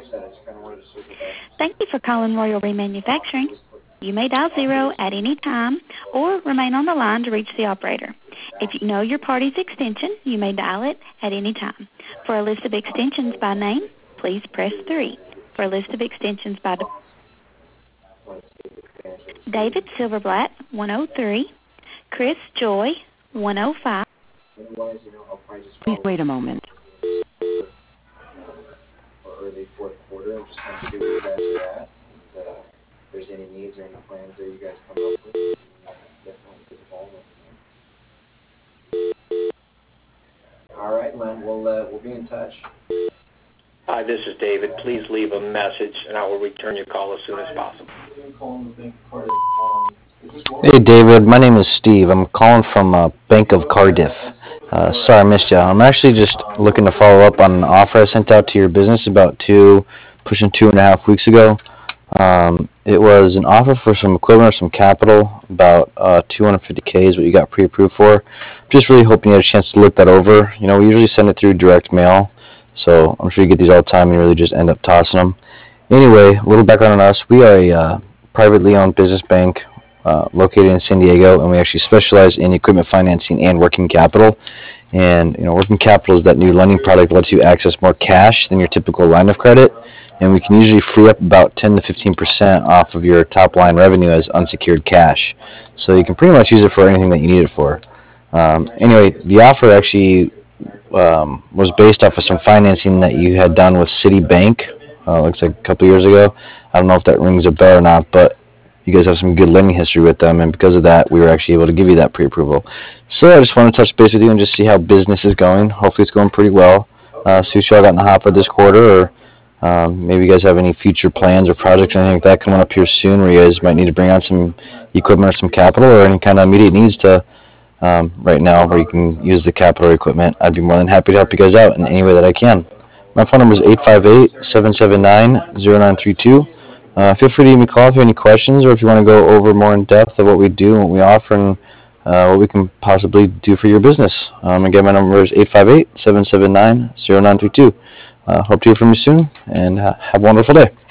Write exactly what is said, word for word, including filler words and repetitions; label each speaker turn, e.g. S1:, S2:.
S1: Thank you for calling Royal Remanufacturing. You may dial zero at any time or remain on the line to reach the operator. If you know your party's extension, you may dial it at any time. For a list of extensions by name, please press three. For a list of extensions by de- David Silverblatt, one oh three. Chris Joy, one oh five.
S2: Please wait a moment.
S3: Early fourth quarter, and just kind of see where you guys are at. And, uh, if there's any needs or any plans that you guys come up with, you can, uh, definitely get involved with. All right, Len, we'll uh, we'll be in touch.
S4: Hi, this is David. Please leave a message, and I will return your call as soon as possible.
S5: Hey, David. My name is Steve. I'm calling from uh, Bank of Cardiff. Uh, sorry I missed you. I'm actually just looking to follow up on an offer I sent out to your business about two, pushing two and a half weeks ago. Um, it was an offer for some equipment or some capital, about uh, two hundred fifty K is what you got pre-approved for. Just really hoping you had a chance to look that over. You know, we usually send it through direct mail, so I'm sure you get these all the time and you really just end up tossing them. Anyway, a little background on us. We are a uh, privately owned business bank uh, located in San Diego, and we actually specialize in equipment financing and working capital. And you know, working capital is that new lending product that lets you access more cash than your typical line of credit, and we can usually free up about ten to fifteen percent off of your top line revenue as unsecured cash. So you can pretty much use it for anything that you need it for. Um, anyway, the offer actually um, was based off of some financing that you had done with Citibank, uh, looks like a couple years ago. I don't know if that rings a bell or not, but you guys have some good lending history with them, and because of that, we were actually able to give you that pre-approval. So I just want to touch base with you and just see how business is going. Hopefully it's going pretty well. Uh, see what y'all got in the hopper this quarter, or um, maybe you guys have any future plans or projects or anything like that coming up here soon where you guys might need to bring on some equipment or some capital, or any kind of immediate needs to um, right now where you can use the capital or equipment. I'd be more than happy to help you guys out in any way that I can. My phone number is eight five eight, seven seven nine, zero nine three two. Uh, feel free to give me a call if you have any questions, or if you want to go over more in depth of what we do and what we offer and uh, what we can possibly do for your business. Um, again, my number is eight five eight, seven seven nine, zero nine three two. Uh, hope to hear from you soon, and uh, have a wonderful day.